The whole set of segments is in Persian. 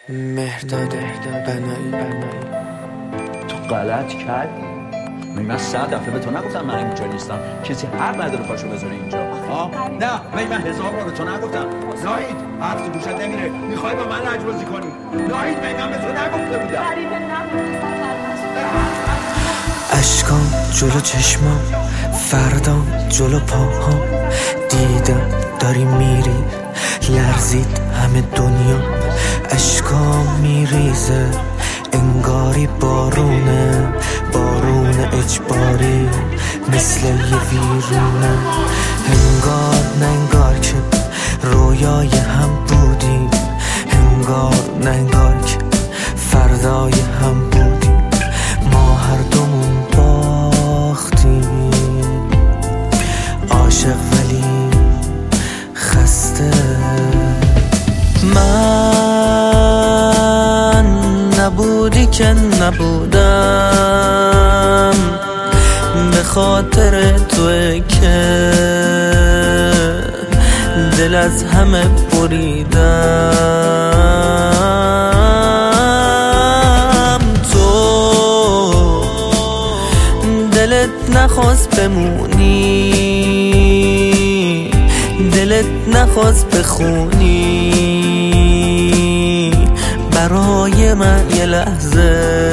مهرداد بنایی تو غلط کردی. من 100 دفعه به تو نگفتم من اینجا نیستم، کسی حق نداره پاشو بذاره اینجا. نه من 1000 بار به تو نگفتم ناهید حرف تو گوشت نمیره، میخوای با من لجبازی کنی. ناهید من به تو نگفته بودم. اشکام جلو چشمام، فردام جلو پاهام، دیدم داری میری، لرزید همه دنیا. اشکام میریزه انگاری بارونه، بارون اجباری مثل یه ویرونه. انگار ننگار که رویای هم بودیم، انگار ننگار که فردای هم بودیم. ما هر دومون باختیم، عاشق ولی خسته. من نبودی که نبودم، به خاطر توی که دل از همه بریدم. تو دلت نخواست بمونی، دلت نخواست بخونی برای من یه لحظه.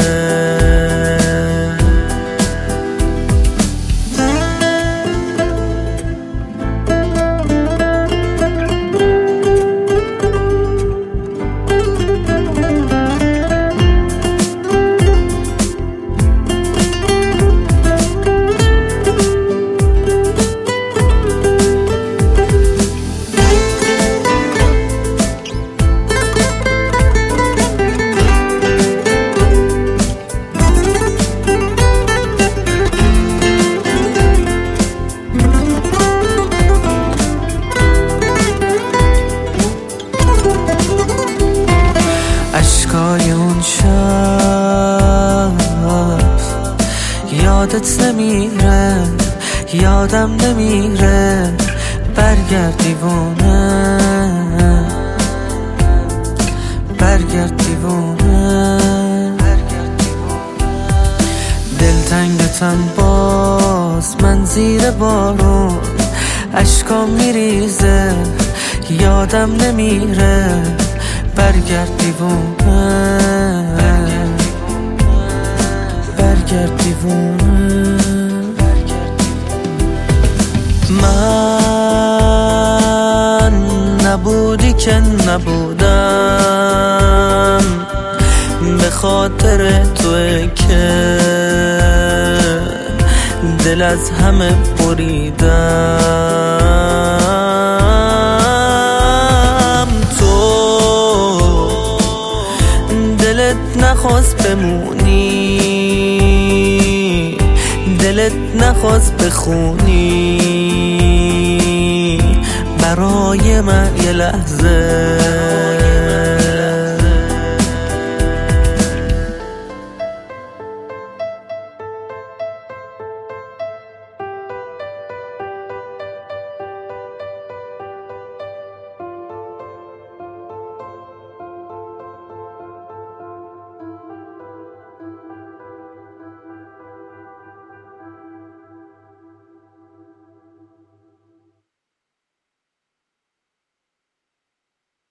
اشکای اون شب یادت نمیره، یادم نمیره. برگرد دیوونه، برگرد دیوونه. دلتنگتم باز من زیر بارون، اشکام میریزه یادم نمیره. برگرد دیوونه، برگرد دیوونه. من نبودی که نبودم، به خاطر توی که دل از همه بریدم. دلت نخواست بمونی، دلت نخواست بخونی برای من یه لحظه.